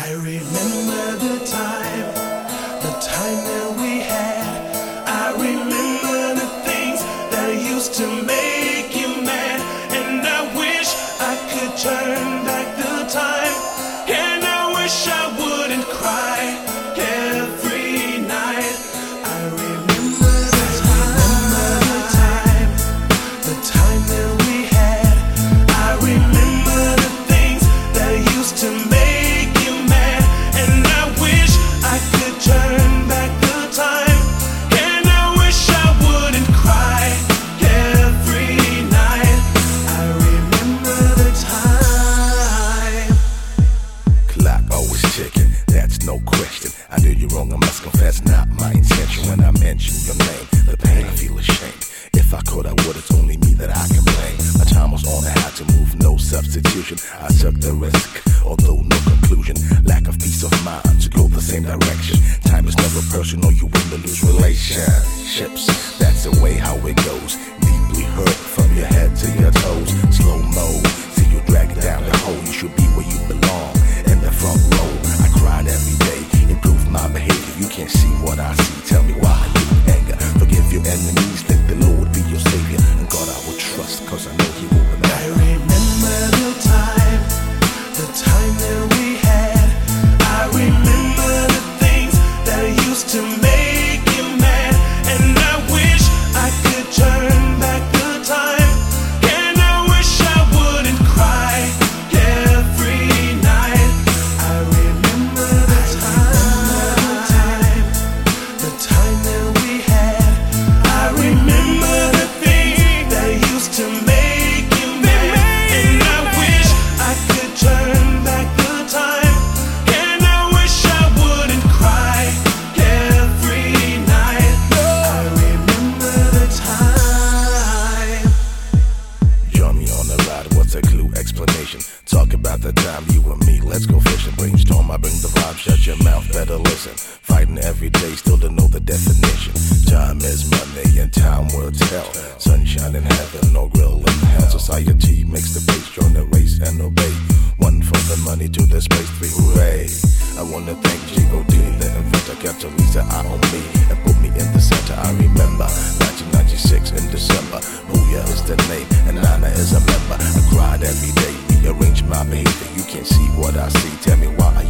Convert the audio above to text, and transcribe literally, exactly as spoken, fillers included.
I remember the time, the time that we had. I remember the things that used to make you mad. And I wish I could turn back the time. And I wish I wouldn't cry every night. I remember the time, the time that we had. I remember the things that used to make you mad. And I wish I could turn back the time. And I wish I wouldn't cry every night. I remember the time. Clock always ticking, that's no question. I did you wrong, I must confess, not my intention. When I mention your name, the pain, I feel ashamed. If I could, I would, it's only me that I can blame. My time was on, I had to move, no substitution. I took the risk, although no conclusion. Lack of peace of mind to go the same direction. Time is never personal, you win or lose relationships. That's the way how it goes. Deeply hurt from your head to your toes. Slow mo, see you drag it down the hole. You should be where you belong, in the front row. I cried every day, improve my behavior. You can't see what I see, tell me why you anger. Forgive your enemies, let the Lord be your savior. And God I will trust, cause I know he will remember. I remember the time, the time that we had. I remember the things that used to make you mad. And I wish I could turn back the time. And I wish I wouldn't cry every night. I remember the time, the time that we had. I remember the things that used to make you mad. And I wish I could turn back the time. And I wish I wouldn't cry every night. I remember the time. Join me on the ride, what's a clue explanation? Talk about the time you and me, let's go fishing. Brainstorm, I bring the vibe, shut your mouth, better listen. Fighting every day, still don't know the definition. Time is money and time will tell. Sunshine in heaven, no grill in hell. Society makes the base, join the race and obey. One from the money to the space, three hooray. I wanna thank G O D, the inventor, kept Teresa eye on me and put me in the center. I remember nineteen ninety-six in December. Booyah is the name and Nana is a member. I cried every day, rearranged my behavior. You can't see what I see, tell me why